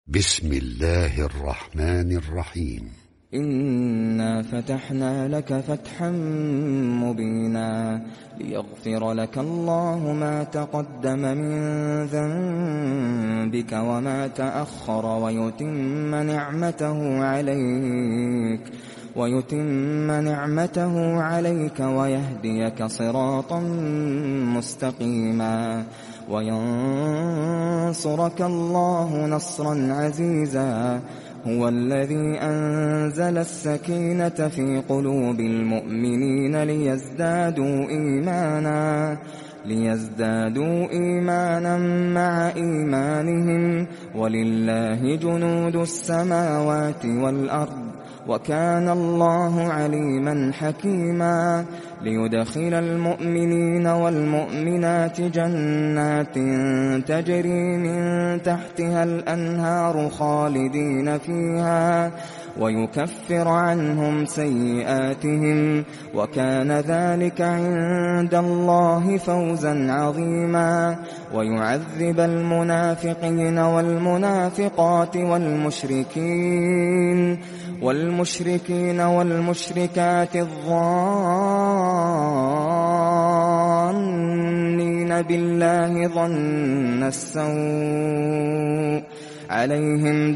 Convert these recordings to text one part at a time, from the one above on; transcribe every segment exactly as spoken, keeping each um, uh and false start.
بسم الله الرحمن الرحيم. إنا فتحنا لك فتحا مبينا ليغفر لك الله ما تقدم من ذنبك وما تأخر ويتم نعمته عليك ويتم نعمته عليك ويهديك صراطا مستقيما وينصرك الله نصرا عزيزا. هو الذي أنزل السكينة في قلوب المؤمنين ليزدادوا إيمانا ليزدادوا إيمانا مع إيمانهم ولله جنود السماوات والأرض وكان الله عليما حكيما. ليدخل المؤمنين والمؤمنات جنات تجري من تحتها الأنهار خالدين فيها ويكفر عنهم سيئاتهم وكان ذلك عند الله فوزا عظيما. ويعذب المنافقين والمنافقات والمشركين والمشركين والمشركات الظانين بالله ظن السوء عليهم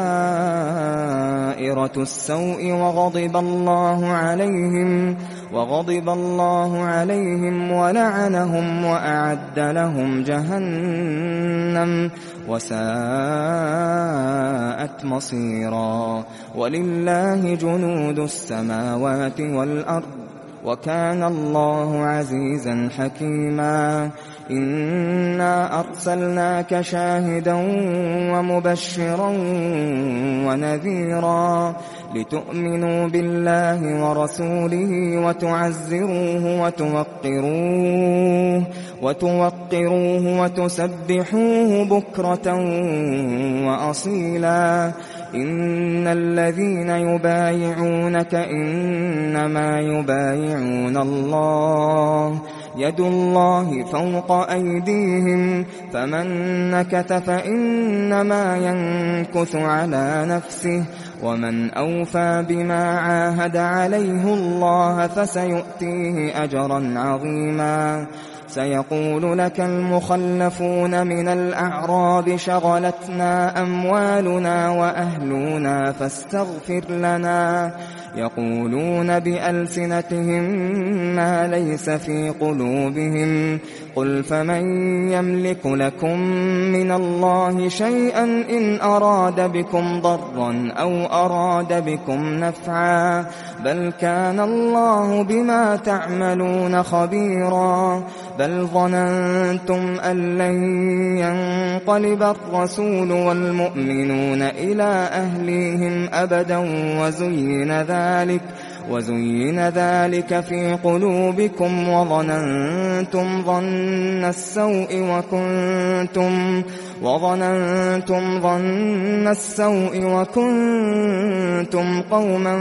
دائرة السوء وغضب الله عليهم وغضب الله عليهم ولعنهم وأعد لهم جهنم وساءت مصيرا. ولله جنود السماوات والأرض وكان الله عزيزا حكيما. إنا أرسلناك شاهدا ومبشرا ونذيرا لتؤمنوا بالله ورسوله وتعزروه وتوقروه وتوقروه وتسبحوه بكرة وأصيلا. إن الذين يبايعونك إنما يبايعون الله يد الله فوق أيديهم فمن نكث فإنما ينكث على نفسه ومن أوفى بما عاهد عليه الله فسيؤتيه أجرا عظيما. سيقول لك المخلفون من الأعراب شغلتنا أموالنا وأهلنا فاستغفر لنا يقولون بألسنتهم ما ليس في قلوبهم قل فمن يملك لكم من الله شيئا إن أراد بكم ضرا أو أراد بكم نفعا بل كان الله بما تعملون خبيرا. بل ظننتم أن لن ينقلب الرسول والمؤمنون إلى أهليهم أبدا وزين ذلك وزين ذلك في قلوبكم وظننتم ظن السوء وكنتم وظننتم ظن السوء وكنتم قوما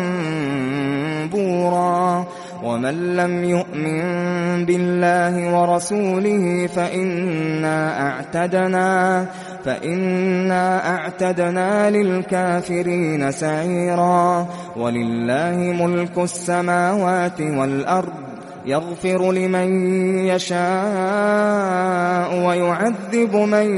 بورا. ومن لم يؤمن بالله ورسوله فإنا أعتدنا فإنا أعتدنا للكافرين سعيرا. ولله ملك السماوات والأرض يغفر لمن يشاء ويعذب من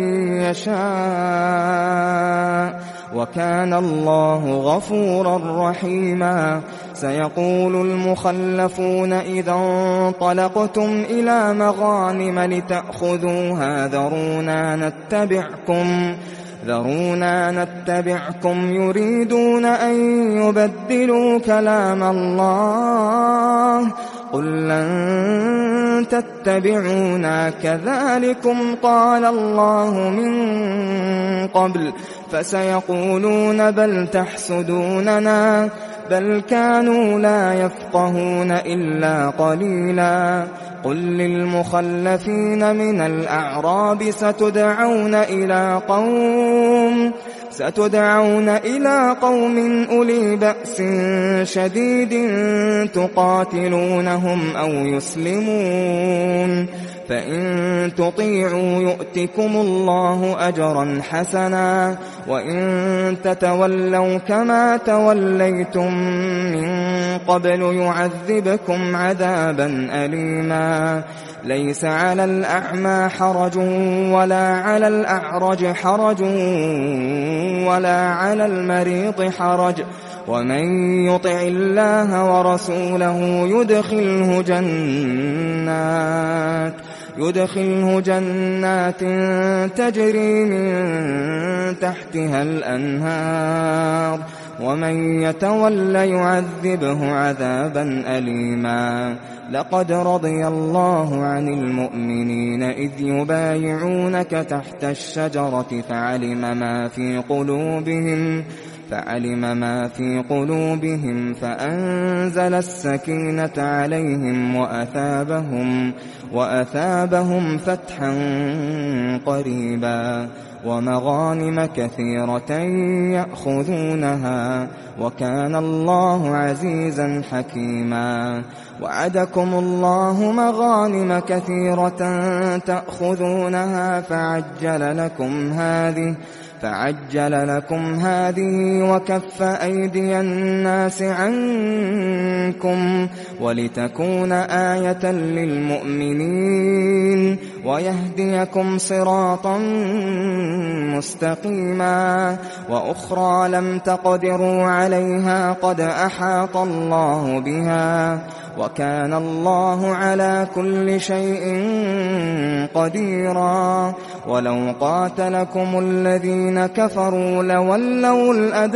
يشاء وكان الله غفورا رحيما. سيقول المخلفون إذا انطلقتم إلى مغانم لتأخذوها ذرونا نتبعكم ذرونا نتبعكم يريدون أن يبدلوا كلام الله قل لن تتبعونا كذلكم قال الله من قبل فسيقولون بل تحسدوننا بل كانوا لا يفقهون إلا قليلا. قل للمخلفين من الأعراب ستدعون إلى قوم ستدعون إلى قوم أولي بأس شديد تقاتلونهم أو يسلمون فإن تطيعوا يؤتكم الله أجرا حسنا وإن تتولوا كما توليتم من قبل يعذبكم عذابا أليما ليس على الأعمى حرج ولا على الأعرج حرج ولا على المريض حرج ومن يطع الله ورسوله يدخله جنات يدخله جنات تجري من تحتها الأنهار ومن يتولى يعذبه عذابا أليما لقد رضي الله عن المؤمنين إذ يبايعونك تحت الشجرة فعلم ما في قلوبهم فعلم ما في قلوبهم فأنزل السكينة عليهم وأثابهم وأثابهم فتحا قريبا ومغانم كثيرة يأخذونها وكان الله عزيزا حكيما وعدكم الله مغانم كثيرة تأخذونها فعجل لكم هذه فعجل لكم هذه وكف أيدي الناس عنكم ولتكون آية للمؤمنين ويهديكم صراطا مستقيما وأخرى لم تقدروا عليها قد أحاط الله بها وكان الله على كل شيء قديرا ولو قاتلكم الذين كفروا لولوا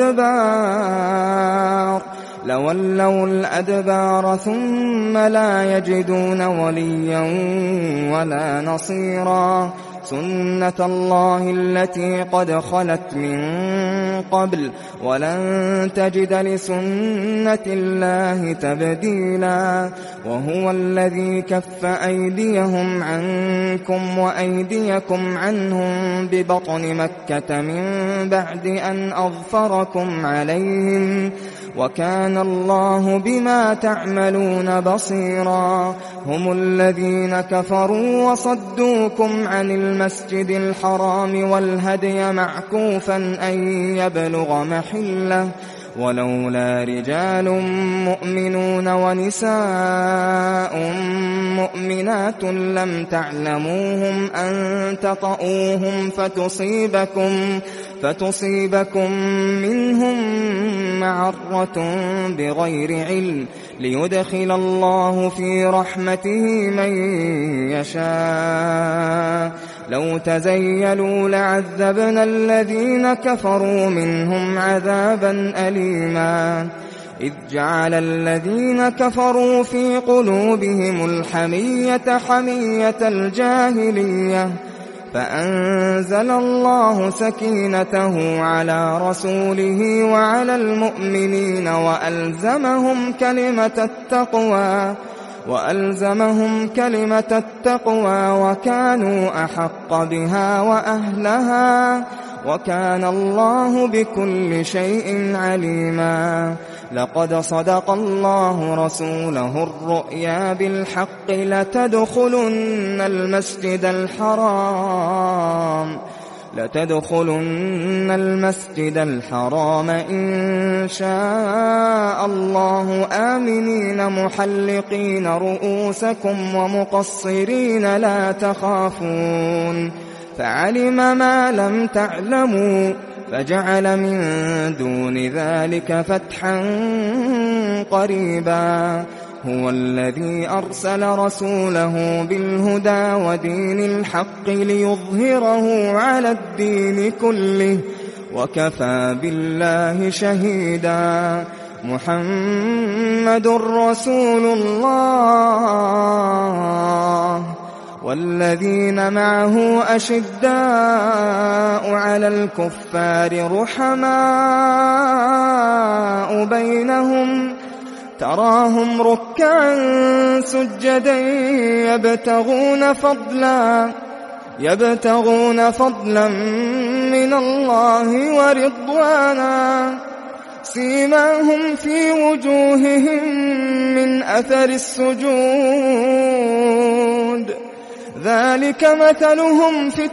الأدبار لولوا الأدبار ثم لا يجدون وليا ولا نصيرا سنة الله التي قد خلت من قبل ولن تجد لسنة الله تبديلا وهو الذي كف أيديهم عنكم وأيديكم عنهم ببطن مكة من بعد أن أظفركم عليهم وكان الله بما تعملون بصيرا هم الذين كفروا وصدوكم عن المسجد الحرام والهدي معكوفا أن يبلغ محله ولولا رجال مؤمنون ونساء مؤمنات لم تعلموهم أن تطؤوهم فتصيبكم فتصيبكم منهم معرة بغير علم ليدخل الله في رحمته من يشاء لو تزيلوا لعذبنا الذين كفروا منهم عذابا أليما إذ جعل الذين كفروا في قلوبهم الحمية حمية الجاهلية فأنزل الله سكينته على رسوله وعلى المؤمنين وألزمهم كلمة التقوى وألزمهم كلمة التقوى وكانوا أحق بها وأهلها وكان الله بكل شيء عليما لقد صدق الله رسوله الرؤيا بالحق لتدخلن المسجد الحرام لتدخلن المسجد الحرام إن شاء الله آمنين محلقين رؤوسكم ومقصرين لا تخافون فعلم ما لم تعلموا فجعل من دون ذلك فتحا قريبا هو الذي أرسل رسوله بالهدى ودين الحق ليظهره على الدين كله وكفى بالله شهيدا محمد رسول الله والذين معه أشداء على الكفار رحماء بينهم تراهم ركعا سجدا يبتغون فضلا يبتغون فضلا من الله ورضوانا سيماهم في وجوههم من أثر السجود ذلك مثلهم في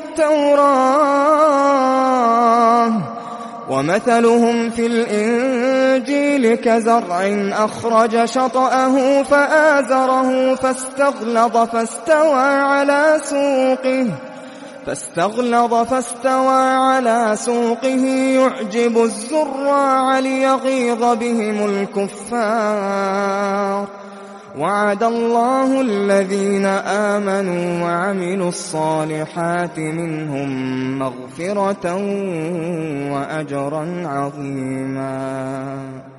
التوراة ومثلهم في الإنجيل كزرع أخرج شطأه فآزره فاستغلظ فاستوى على سوقه فاستغلظ فاستوى على سوقه يعجب الزراع ليغيظ بهم الكفار وعد الله الذين آمنوا وعملوا الصالحات منهم مغفرة وأجرا عظيما.